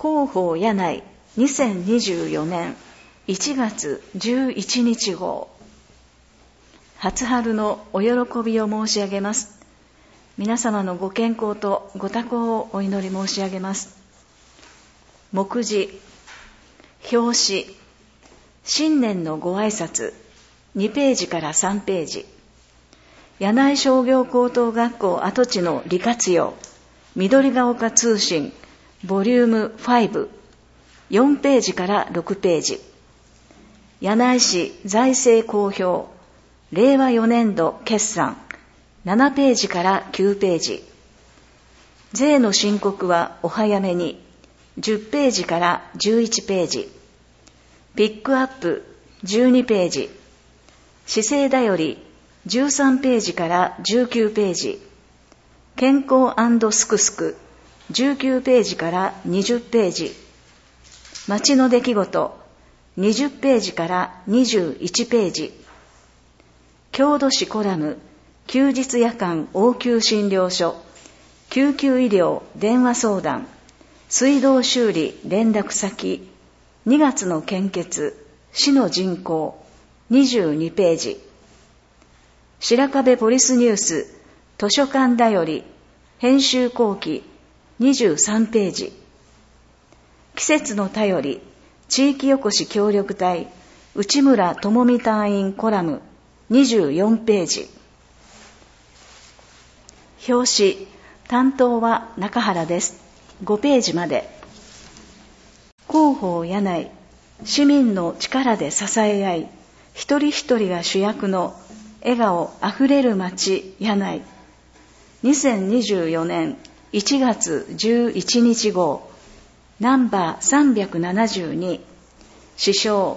広報柳井2024年1月11日号。初春のお喜びを申し上げます。皆様のご健康とご多幸をお祈り申し上げます。目次、表紙、新年のご挨拶、2ページから3ページ。柳井商業高等学校跡地の利活用、緑が丘通信、ボリューム5、4ページから6ページ。柳井市財政公表、令和4年度決算、7ページから9ページ。税の申告はお早めに、10ページから11ページ。ピックアップ、12ページ。市政だより、13ページから19ページ。健康&すくすく、19ページから20ページ。町の出来事、20ページから21ページ。郷土史コラム、休日夜間応急診療所、救急医療電話相談、水道修理連絡先、2月の献血、市の人口、22ページ。白壁ポリスニュース、図書館だより、編集後期、23ページ。季節の便り、地域おこし協力隊、内村智美隊員コラム、24ページ。表紙、担当は中原です。5ページまで。広報柳井、市民の力で支え合い、一人一人が主役の笑顔あふれる街柳井。2024年1月11日号、ナンバー372、支承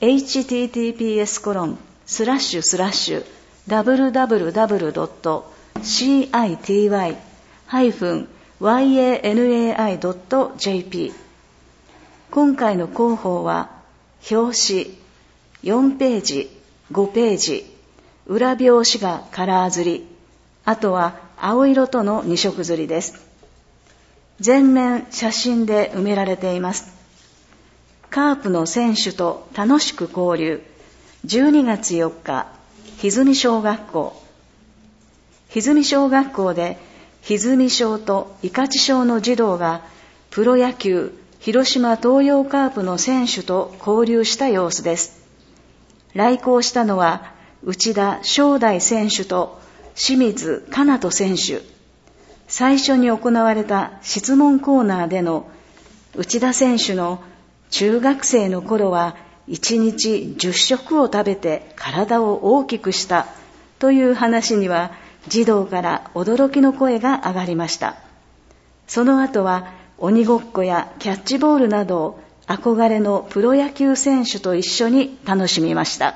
https://www.city-yanai.jp。 今回の広報は、表紙、4ページ、5ページ、裏表紙がカラー刷り、あとは青色との2色刷りです。全面写真で埋められています。カープの選手と楽しく交流、12月4日、歪小学校。歪小学校で、歪小と伊勝小の児童が、プロ野球、広島東洋カープの選手と交流した様子です。来校したのは、内田正大選手と清水かなと選手。最初に行われた質問コーナーでの内田選手の中学生の頃は1日10食を食べて体を大きくしたという話には児童から驚きの声が上がりました。その後は鬼ごっこやキャッチボールなどを憧れのプロ野球選手と一緒に楽しみました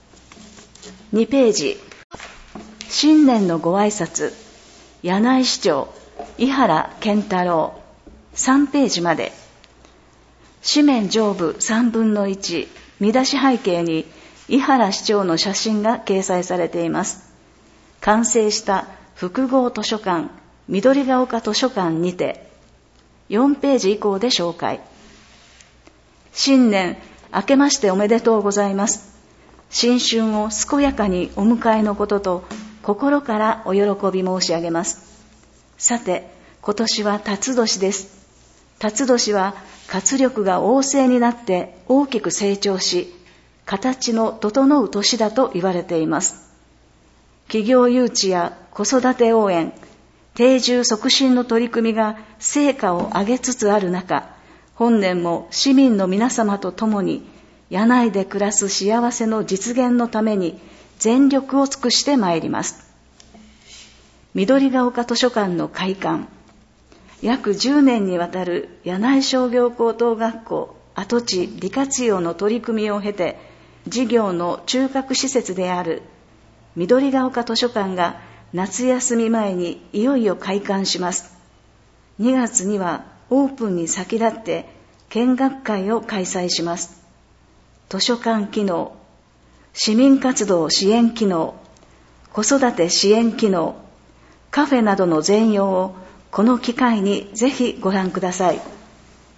。2ページ。新年のご挨拶、柳井市長、井原健太郎、3ページまで。紙面上部3分の1、見出し背景に井原市長の写真が掲載されています。完成した複合図書館、緑が丘図書館にて、4ページ以降で紹介。新年、明けましておめでとうございます。新春を健やかにお迎えのことと、心からお喜び申し上げます。さて、今年は辰年です。辰年は活力が旺盛になって大きく成長し、形の整う年だと言われています。企業誘致や子育て応援、定住促進の取り組みが成果を上げつつある中、本年も市民の皆様と共に、柳井で暮らす幸せの実現のために全力を尽くしてまいります。緑が丘図書館の開館、約10年にわたる柳井商業高等学校跡地利活用の取り組みを経て、事業の中核施設である緑が丘図書館が夏休み前にいよいよ開館します。2月にはオープンに先立って見学会を開催します。図書館機能、市民活動支援機能、子育て支援機能、カフェなどの全容をこの機会にぜひご覧ください。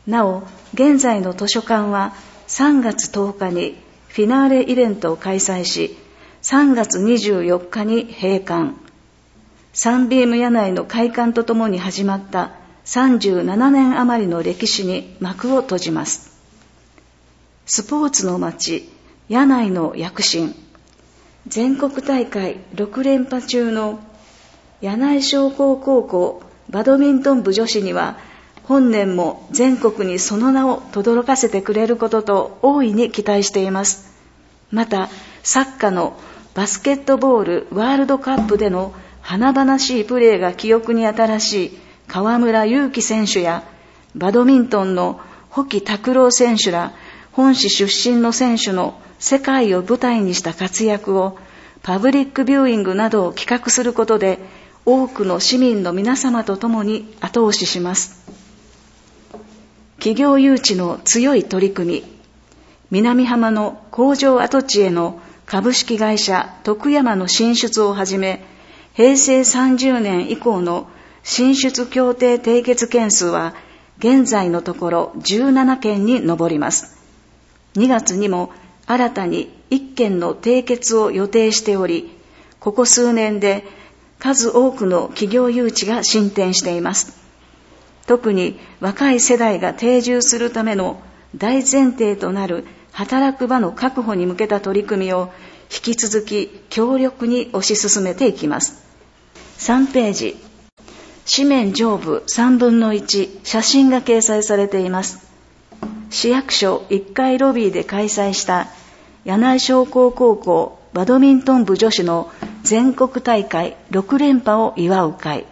なお、現在の図書館は3月10日にフィナーレイベントを開催し、3月24日に閉館。サンビーム柳井の開館とともに始まった37年余りの歴史に幕を閉じます。スポーツの街、柳井の躍進。全国大会6連覇中の柳井商工高校バドミントン部女子には、本年も全国にその名を轟かせてくれることと大いに期待しています。また、サッカーのバスケットボールワールドカップでの華々しいプレーが記憶に新しい河村勇輝選手や、バドミントンの保木卓朗選手ら本市出身の選手の世界を舞台にした活躍をパブリックビューイングなどを企画することで、多くの市民の皆様と共に後押しします。企業誘致の強い取り組み。南浜の工場跡地への株式会社徳山の進出をはじめ、平成30年以降の進出協定締結件数は現在のところ17件に上ります。2月にも新たに1件の締結を予定しており、ここ数年で数多くの企業誘致が進展しています。特に若い世代が定住するための大前提となる働く場の確保に向けた取り組みを引き続き強力に推し進めていきます。3ページ、紙面上部3分の1、写真が掲載されています。市役所1階ロビーで開催した柳井商工高校バドミントン部女子の全国大会6連覇を祝う会。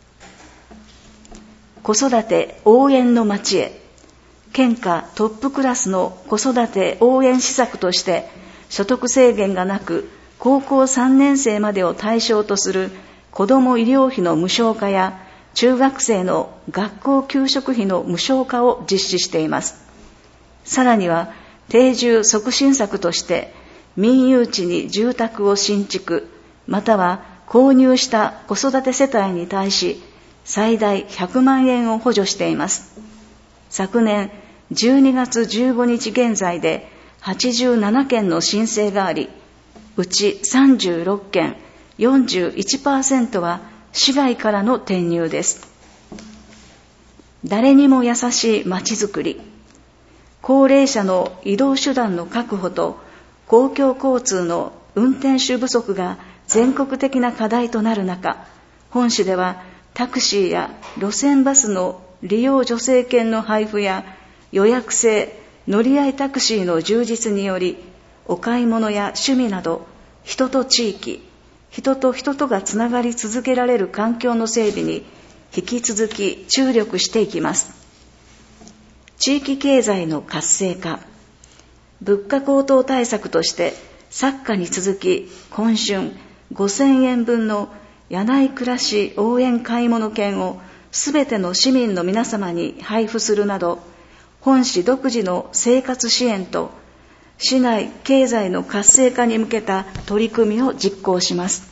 子育て応援の街へ。県下トップクラスの子育て応援施策として、所得制限がなく高校3年生までを対象とする子ども医療費の無償化や、中学生の学校給食費の無償化を実施しています。さらには定住促進策として、民有地に住宅を新築または購入した子育て世帯に対し最大100万円を補助しています。昨年12月15日現在で87件の申請があり、うち36件 41% は市外からの転入です。誰にも優しいまちづくり。高齢者の移動手段の確保と公共交通の運転手不足が全国的な課題となる中、本市ではタクシーや路線バスの利用助成券の配布や予約制乗り合いタクシーの充実により、お買い物や趣味など人と地域、人と人とがつながり続けられる環境の整備に引き続き注力していきます。地域経済の活性化。物価高騰対策として昨夏に続き今春5000円分の柳井暮らし応援買い物券をすべての市民の皆様に配布するなど、本市独自の生活支援と市内経済の活性化に向けた取り組みを実行します。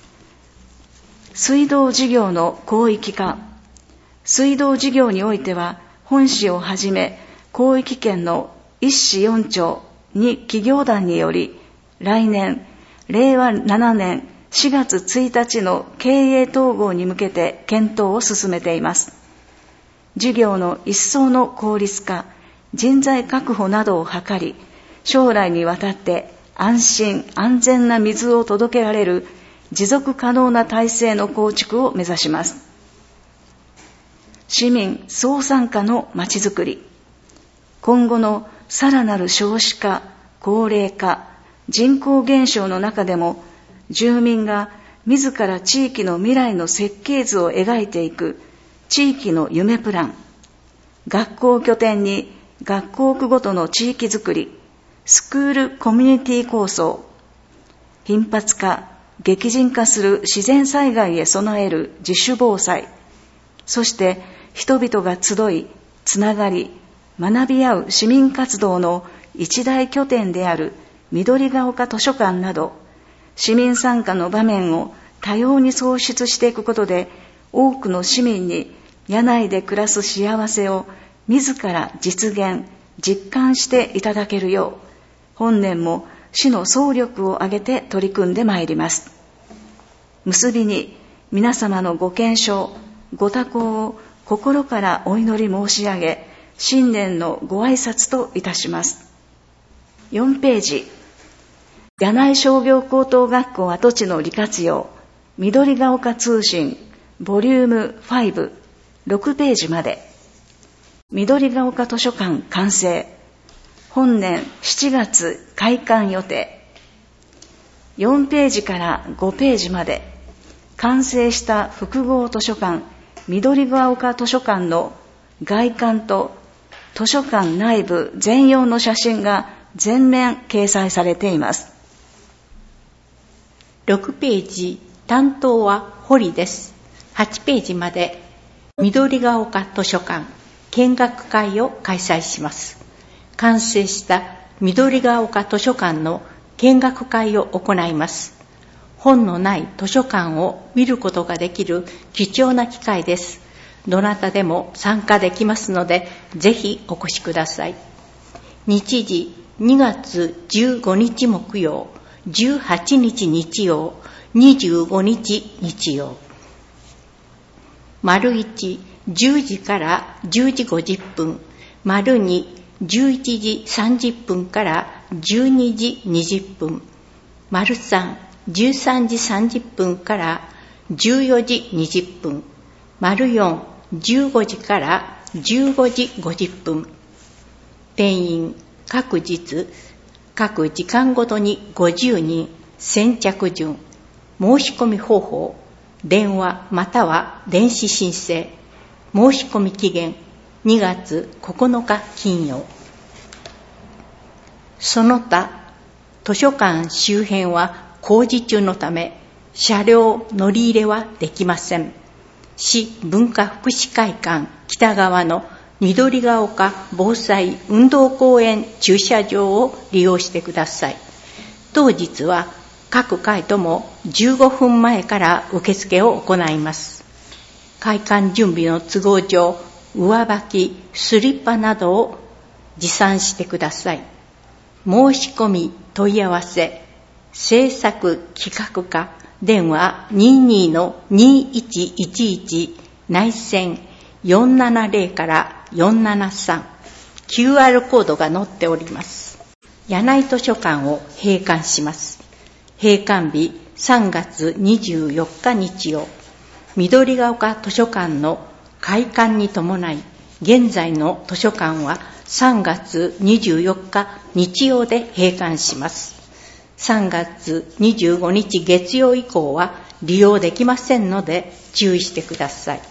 水道事業の広域化。水道事業においては本市をはじめ広域圏の1市4町に企業団により、来年令和7年4月1日の経営統合に向けて検討を進めています。事業の一層の効率化、人材確保などを図り、将来にわたって安心安全な水を届けられる持続可能な体制の構築を目指します。市民総参加のまちづくり。今後のさらなる少子化、高齢化、人口減少の中でも、住民が自ら地域の未来の設計図を描いていく地域の夢プラン、学校拠点に学校区ごとの地域づくり、スクールコミュニティ構想、頻発化、激甚化する自然災害へ備える自主防災、そして人々が集い、つながり、学び合う市民活動の一大拠点である緑が丘図書館など、市民参加の場面を多様に創出していくことで、多くの市民に柳井で暮らす幸せを自ら実現、実感していただけるよう、本年も主の総力を挙げて取り組んでまいります。結びに皆様のご健勝、ご多幸を心からお祈り申し上げ、新年のご挨拶といたします。4ページ、柳井商業高等学校跡地の利活用、緑が丘通信、ボリューム5、6ページまで。緑が丘図書館完成。本年7月開館予定。4ページから5ページまで。完成した複合図書館、緑が丘図書館の外観と図書館内部全容の写真が全面掲載されています。 6ページ、担当は堀です。8ページまで緑が丘図書館見学会を開催します。完成した緑が丘図書館の見学会を行います。本のない図書館を見ることができる貴重な機会です。どなたでも参加できますので、ぜひお越しください。日時2月15日木曜、18日日曜、25日日曜。丸1、10時から10時50分、丸2、11時30分から12時20分、丸3、13時30分から14時20分、丸4、15時から15時50分。定員、各日、各時間ごとに50人、先着順。申し込み方法、電話または電子申請。申し込み期限、2月9日金曜。その他、図書館周辺は工事中のため、車両乗り入れはできません。市文化福祉会館北側の緑が丘防災運動公園駐車場を利用してください。当日は各回とも15分前から受付を行います。開館準備の都合上、上履き、スリッパなどを持参してください。申し込み問い合わせ、制作企画課、電話 22-2111 内線470から473、QR コードが載っております。柳井図書館を閉館します。閉館日3月24日日曜。緑が丘図書館の開館に伴い、現在の図書館は3月24日日曜で閉館します。3月25日月曜以降は利用できませんので注意してください。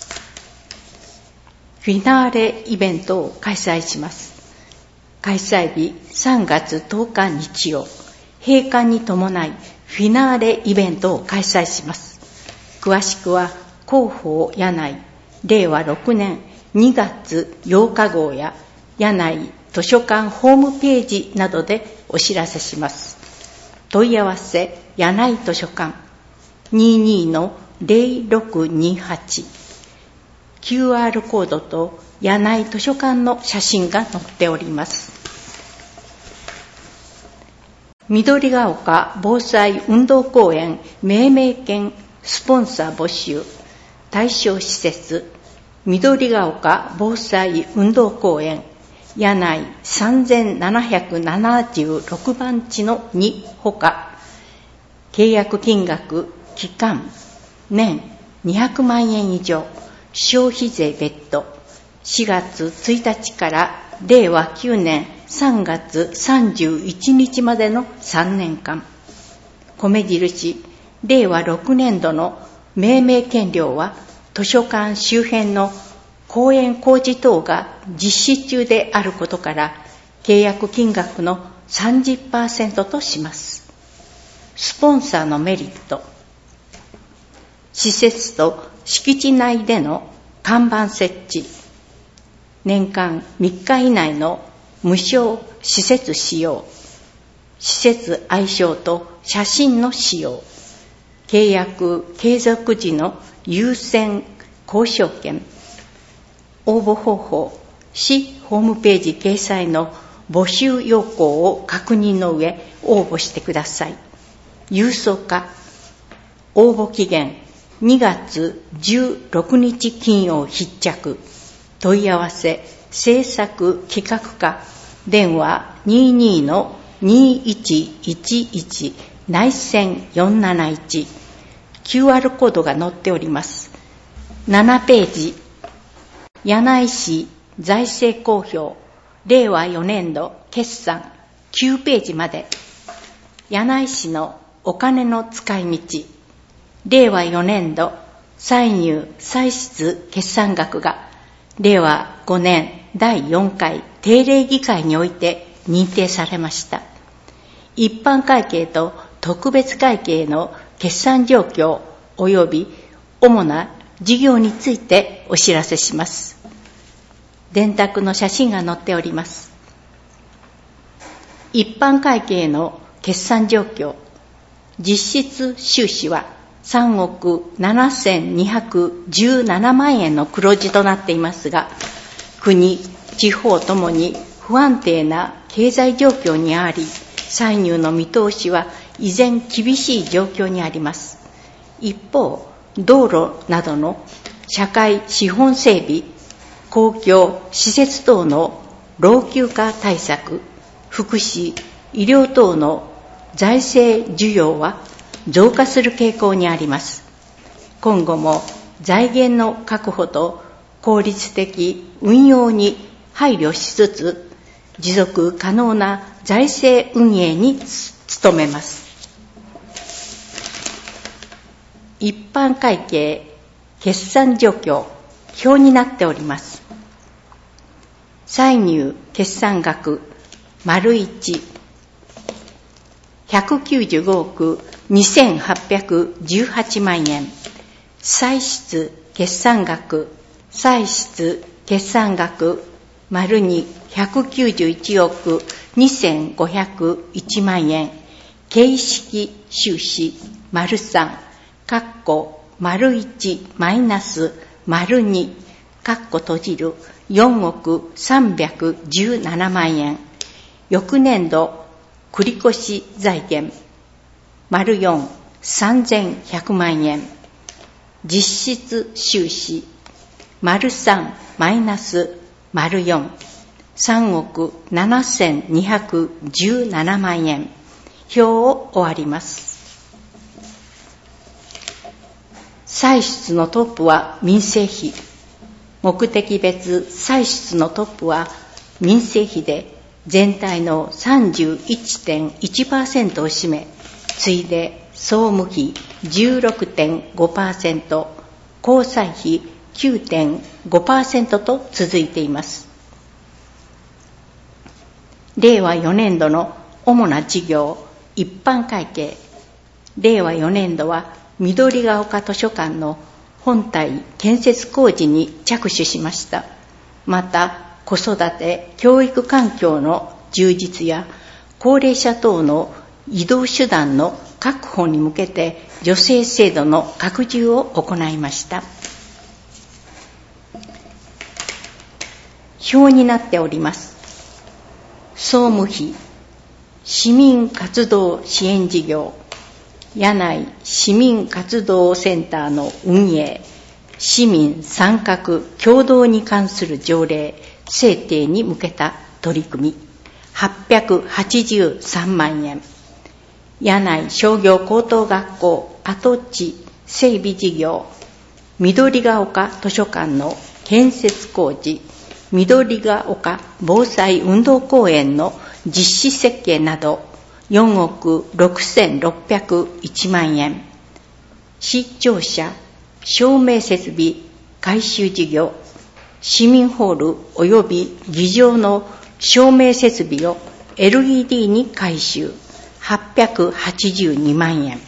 フィナーレイベントを開催します。開催日3月10日日曜。閉館に伴いフィナーレイベントを開催します。詳しくは広報柳井令和6年2月8日号や柳井図書館ホームページなどでお知らせします。問い合わせ柳井図書館 22-0628、 QR コードと柳井図書館の写真が載っております。緑が丘防災運動公園命名権スポンサー募集。対象施設、緑が丘防災運動公園柳井3776番地の2ほか、契約金額、期間、年200万円以上、消費税別途、4月1日から令和9年3月31日までの3年間。米印、令和6年度の命名権料は図書館周辺の公園工事等が実施中であることから、契約金額の 30% とします。スポンサーのメリット。施設と敷地内での看板設置。年間3日以内の無償施設使用。施設愛称と写真の使用。契約継続時の優先交渉権。応募方法、 市ホームページ掲載の募集要項を確認の上応募してください。郵送課応募期限2月16日金曜必着。問い合わせ制作企画課電話 22-2111 内線471 QR コードが載っております。7ページ柳井市財政公表令和4年度決算9ページまで。柳井市のお金の使い道令和4年度歳入歳出決算額が令和5年第4回定例議会において認定されました。一般会計と特別会計の決算状況及び主な事業についてお知らせします。電卓の写真が載っております。一般会計の決算状況、実質収支は3億7217万円の黒字となっていますが、国、地方ともに不安定な経済状況にあり、歳入の見通しは依然厳しい状況にあります。一方、道路などの社会資本整備、公共施設等の老朽化対策、福祉、医療等の財政需要は増加する傾向にあります。今後も財源の確保と効率的運用に配慮しつつ、持続可能な財政運営に努めます。一般会計決算状況表になっております。歳入決算額丸1、195億2818万円。歳出決算額丸2、191億2501万円。形式収支丸3、丸1マイナス丸2、閉じる4億317万円。翌年度繰越財源丸4、3100万円。実質収支丸3マイナス丸4、3億7217万円。表を終わります。歳出のトップは民生費。目的別歳出のトップは民生費で全体の 31.1% を占め、次いで総務費 16.5%、交際費 9.5% と続いています。令和4年度の主な事業、一般会計。令和4年度は緑が丘図書館の本体建設工事に着手しました。また、子育て教育環境の充実や高齢者等の移動手段の確保に向けて助成制度の拡充を行いました。表になっております。総務費、市民活動支援事業、柳井市民活動センターの運営、市民参画協働に関する条例制定に向けた取り組み、883万円。柳井商業高等学校跡地整備事業、緑が丘図書館の建設工事、緑が丘防災運動公園の実施設計など4億6601万円。市庁舎照明設備改修事業、市民ホール及び議場の照明設備を LED に改修、882万円。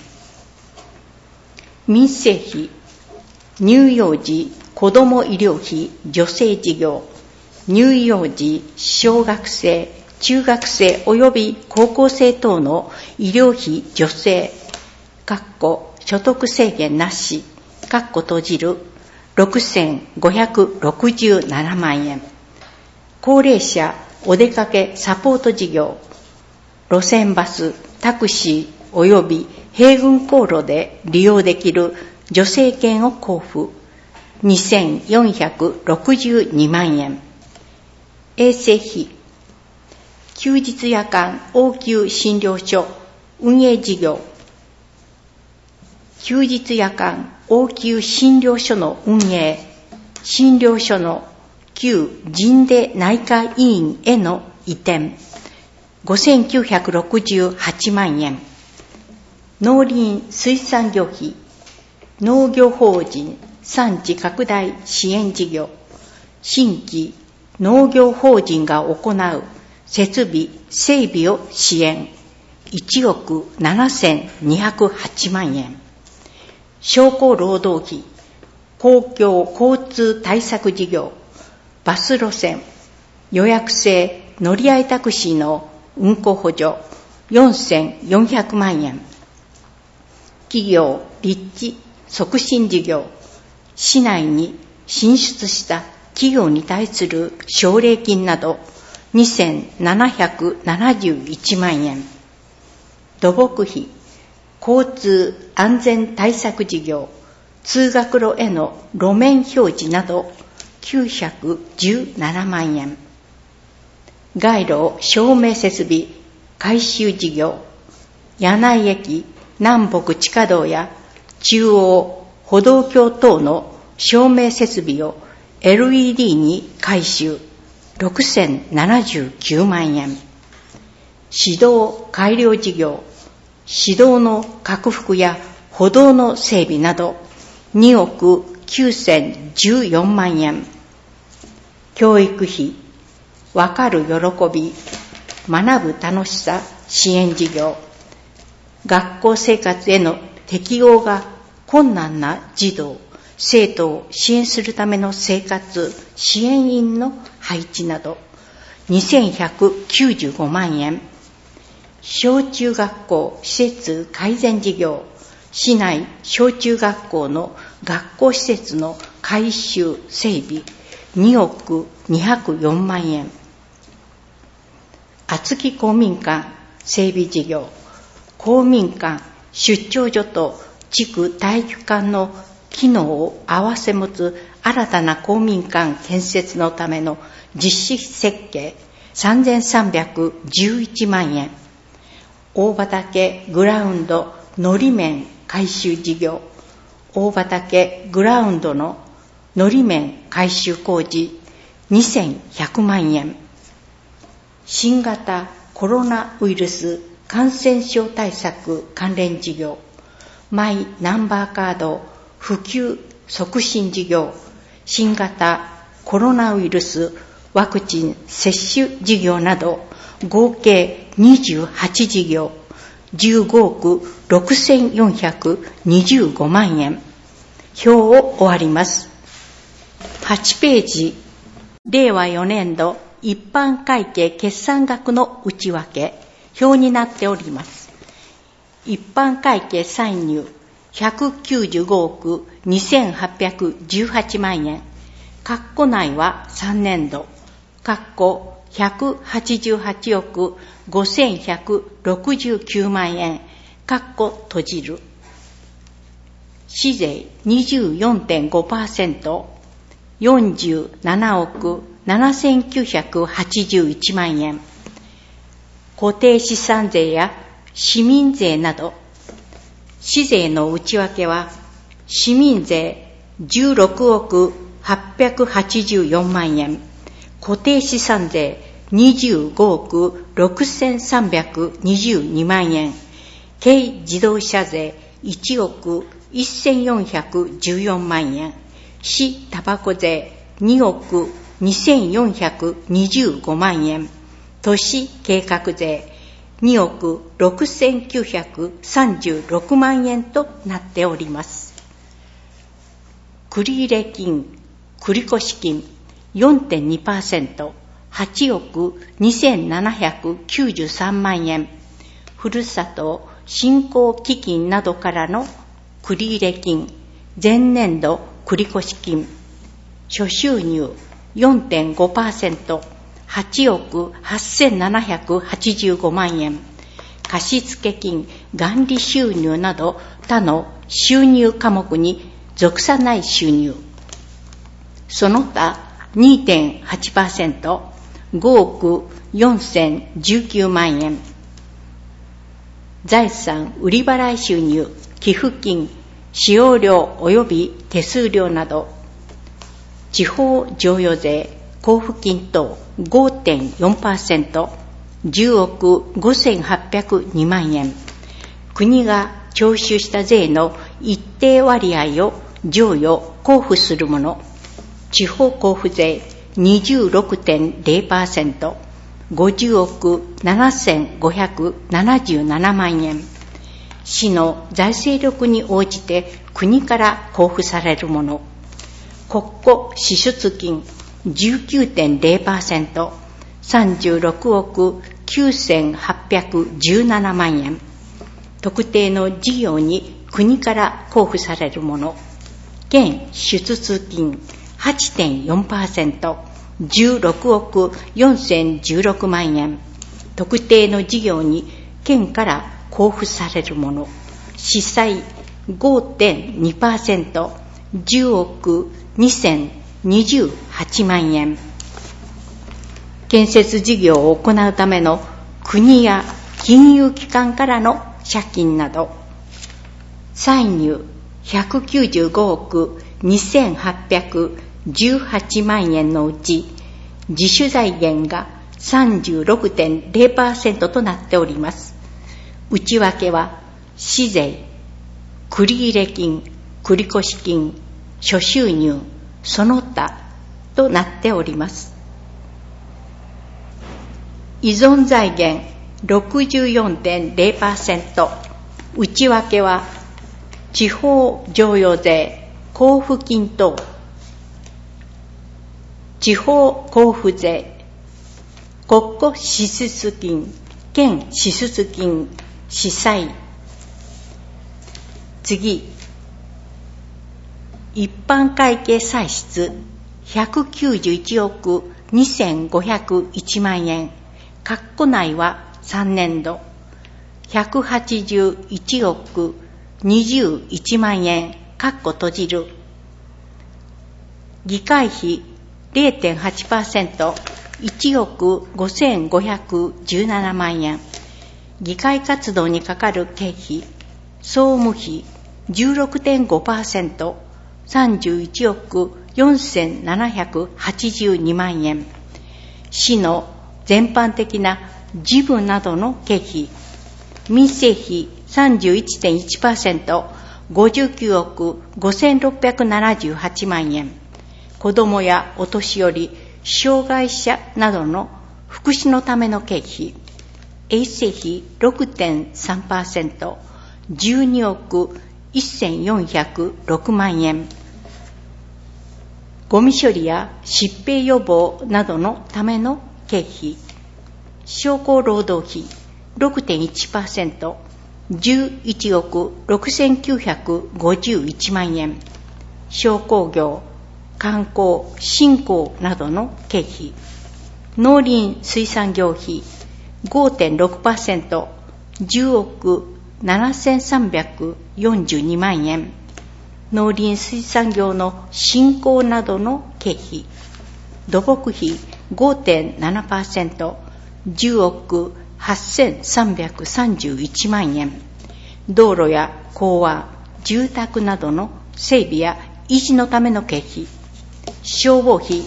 民生費、乳幼児子ども医療費助成事業、乳幼児小学生中学生及び高校生等の医療費助成、所得制限なし、閉じる6567万円。 高齢者お出かけサポート事業、路線バス、タクシー及び並軍航路で利用できる助成券を交付、2462万円。衛生費、休日夜間応急診療所運営事業、休日夜間応急診療所の運営、診療所の旧神出内科医院への移転、5968万円。農林水産業費、農業法人産地拡大支援事業、新規農業法人が行う設備整備を支援、1億7208万円。商工労働費、公共交通対策事業、バス路線、予約制乗り合いタクシーの運行補助、4400万円。企業立地促進事業、市内に進出した企業に対する奨励金など2771万円。土木費、交通安全対策事業、通学路への路面表示など917万円。街路照明設備改修事業、柳井駅南北地下道や中央歩道橋等の照明設備を LED に改修、6079万円。市道改良事業、市道の拡幅や歩道の整備など2億9014万円。教育費、わかる喜び、学ぶ楽しさ支援事業、学校生活への適応が困難な児童、生徒を支援するための生活支援員の配置など2195万円。小中学校施設改善事業、市内小中学校の学校施設の改修整備、2億204万円。厚木公民館整備事業、公民館出張所と地区体育館の機能を併せ持つ新たな公民館建設のための実施設計3311万円。大畑グラウンドのり面改修事業、大畑グラウンドののり面改修工事2100万円。新型コロナウイルス感染症対策関連事業、マイナンバーカード普及促進事業、新型コロナウイルスワクチン接種事業など合計28事業、15億6425万円。表を終わります。8ページ、令和4年度一般会計決算額の内訳、表になっております。一般会計歳入195億2818万円。括弧内は3年度。括弧188億5169万円。括弧閉じる。市税 24.5%、47億7981万円。固定資産税や市民税など、市税の内訳は、市民税16億884万円、固定資産税25億6322万円、軽自動車税1億1414万円、市タバコ税2億2425万円、都市計画税2億6936万円となっております。繰入金、繰越金 4.2%、8億2793万円、ふるさと振興基金などからの繰入金、前年度繰越金、諸収入 4.5%、 8億8785万円、貸付金、元利収入など他の収入科目に属さない収入。その他 2.8%、5億4019万円。財産売り払い収入、寄付金、使用料及び手数料など、地方譲与税、交付金等 5.4%、10億5802万円。国が徴収した税の一定割合を譲与・交付するもの、地方交付税 26.0%、50億7577万円。市の財政力に応じて国から交付されるもの、国庫支出金 19.0%、36億9817万円。特定の事業に国から交付されるもの、県支出金 8.4%、16億4016万円。特定の事業に県から交付されるもの、司債 5.2%、10億2028万円。建設事業を行うための国や金融機関からの借金など、歳入195億2818万円のうち、自主財源が 36.0% となっております。内訳は、市税、繰入金、繰越金、諸収入、その他となっております。依存財源 64.0%、内訳は、地方譲与税、交付金等、地方交付税、国庫支出金、県支出金、司債。次、一般会計歳出191億2501万円、括弧内は3年度、181億21万円、括弧閉じる。議会費 0.8%、1億5517万円。議会活動にかかる経費、総務費 16.5%、31億4782万円。市の全般的な事務などの経費、民生費 31.1%、59億5678万円。子どもやお年寄り、障害者などの福祉のための経費、衛生費 6.3%、12億1406万円。ゴミ処理や疾病予防などのための経費、商工労働費 6.1%、11億6951万円。商工業、観光、振興などの経費、農林水産業費 5.6%、10億7342万円。農林水産業の振興などの経費、土木費 5.7%、10億8331万円。道路や港湾、住宅などの整備や維持のための経費、消防費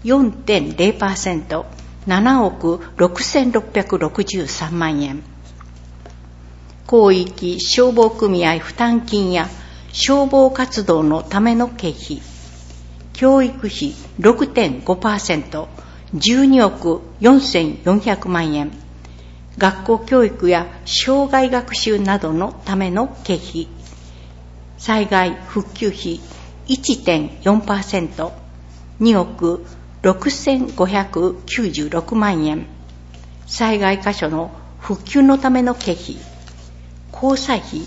4.0%、7億6663万円。広域消防組合負担金や消防活動のための経費、教育費 6.5%、12億4400万円。学校教育や障害学習などのための経費、災害復旧費 1.4%、2億6596万円。災害箇所の復旧のための経費、交際費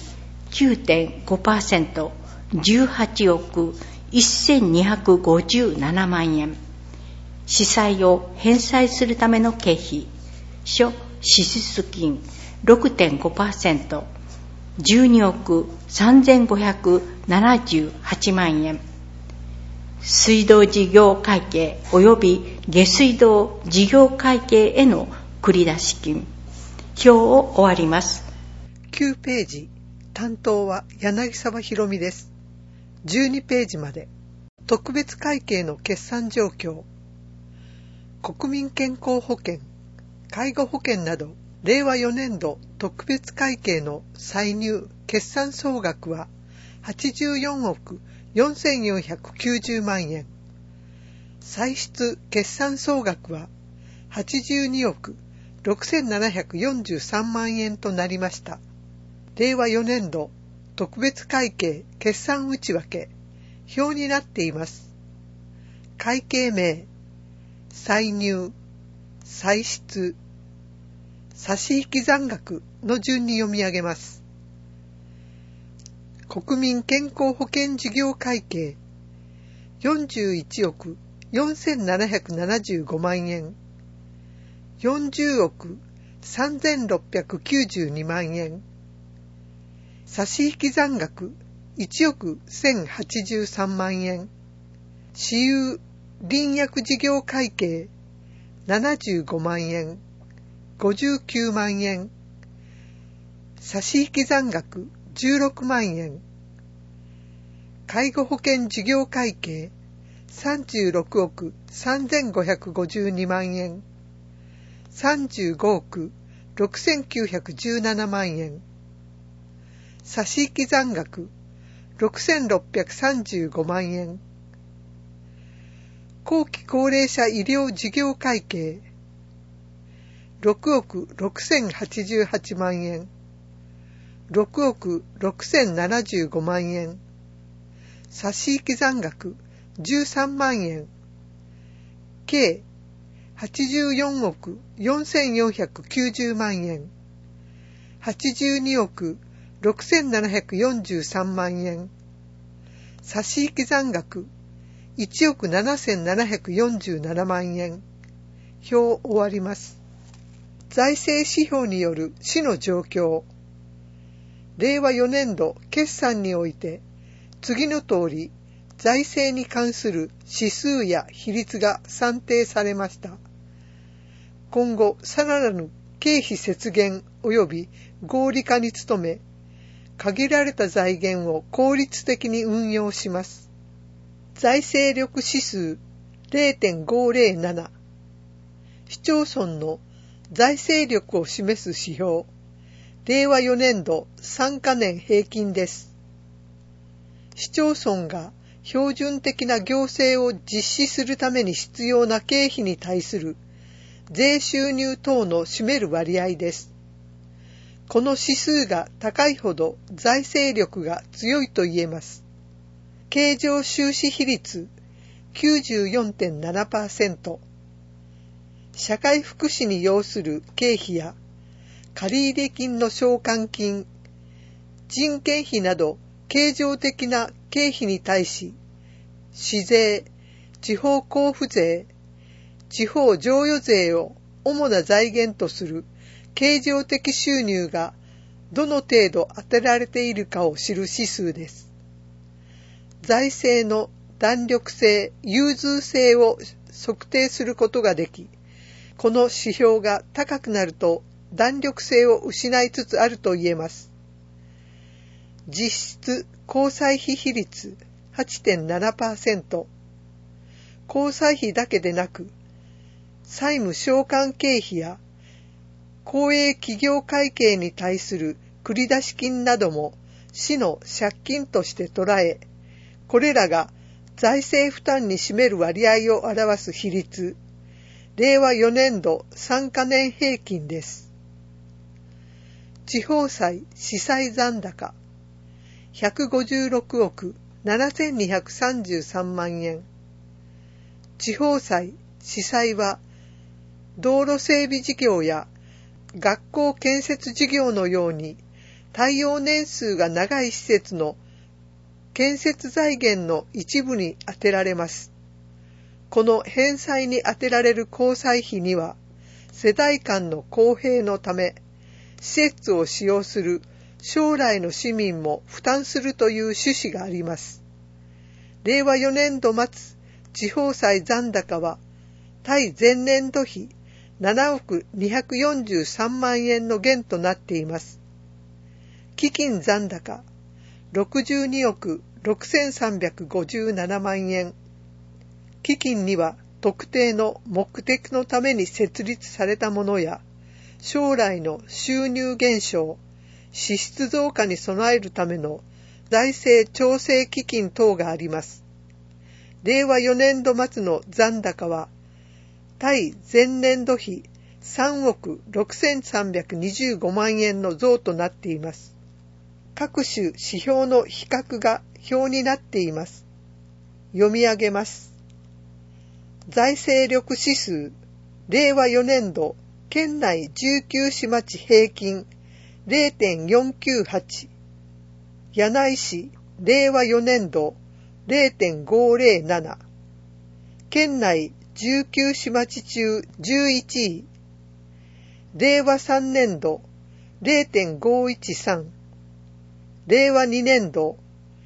9.5%、18億1257万円。 司債を返済するための経費、諸支出金 6.5%、12億3578万円。水道事業会計及び下水道事業会計への繰出金。表を終わります。 9ページ、担当は柳沢博美です。12ページまで。特別会計の決算状況。国民健康保険、介護保険など、令和4年度特別会計の歳入決算総額は84億4490万円。歳出決算総額は82億6743万円となりました。令和4年度特別会計決算内訳、表になっています。会計名、歳入、歳出、差引残額の順に読み上げます。国民健康保険事業会計、41億4775万円、40億3692万円、差引残額1億1083万円、私有林薬事業会計75万円、59万円、差引残額16万円、介護保険事業会計36億3552万円、35億6917万円、差引残額6635万円、後期高齢者医療事業会計6億6088万円、6億6075万円、差引残額13万円、計84億4490万円、82億6743万円、差引残額1億7747万円。表終わります。財政指標による市の状況。令和4年度決算において、次の通り、財政に関する指数や比率が算定されました。今後、さらなる経費節減及び合理化に努め、限られた財源を効率的に運用します。財政力指数 0.507、市町村の財政力を示す指標、令和4年度3カ年平均です。市町村が標準的な行政を実施するために必要な経費に対する税収入等の占める割合です。この指数が高いほど財政力が強いと言えます。経常収支比率 94.7%、社会福祉に要する経費や借入金の償還金、人件費など経常的な経費に対し、市税、地方交付税、地方譲与税を主な財源とする経常的収入がどの程度当てられているかを知る指数です。財政の弾力性、融通性を測定することができ、この指標が高くなると弾力性を失いつつあると言えます。実質交際費比率 8.7%、交際費だけでなく、債務償還経費や公営企業会計に対する繰出金なども市の借金として捉え、これらが財政負担に占める割合を表す比率、令和4年度3カ年平均です。地方債市債残高、156億7233万円。地方債市債は、道路整備事業や学校建設事業のように、耐用年数が長い施設の建設財源の一部に充てられます。 この返済に充てられる交際費には、世代間の公平のため、施設を使用する将来の市民も負担するという趣旨があります。令和4年度末、地方債残高は、対前年度比7億243万円の減となっています。基金残高、62億6357万円。基金には特定の目的のために設立されたものや、将来の収入減少、支出増加に備えるための財政調整基金等があります。令和4年度末の残高は、対前年度比3億6325万円の増となっています。各種指標の比較が表になっています。読み上げます。財政力指数、令和4年度、県内19市町平均 0.498、柳井市、令和4年度 0.507、県内19市町中11位、令和3年度 0.513、令和2年度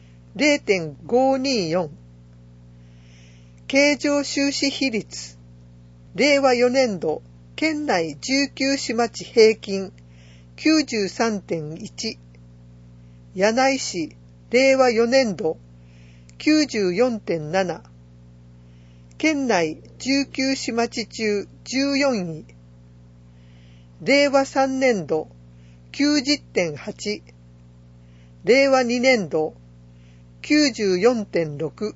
0.524、経常収支比率、令和4年度、県内19市町平均 93.1、柳井市、令和4年度 94.7、県内19市町中14位、令和3年度 90.8、令和2年度 94.6、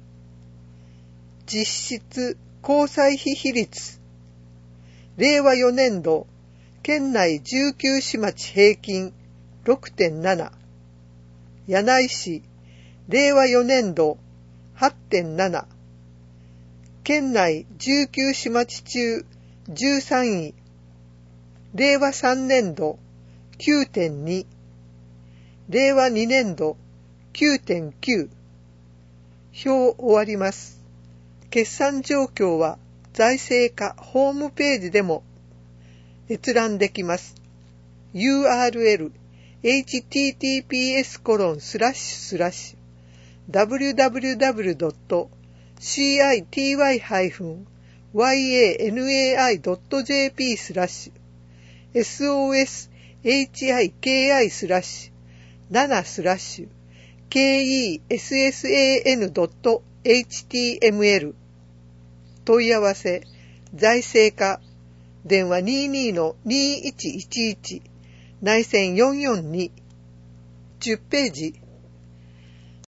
実質交際費比率、令和4年度、県内19市町平均 6.7、柳井市、令和4年度 8.7、県内19市町中13位、令和3年度 9.2、令和2年度 9.9。表終わります。決算状況は財政課ホームページでも閲覧できます。URL https://www.city--yanaI.jp/soshiki-kesan.html 問い合わせ財政課電話 22-2111 内線442 10ページ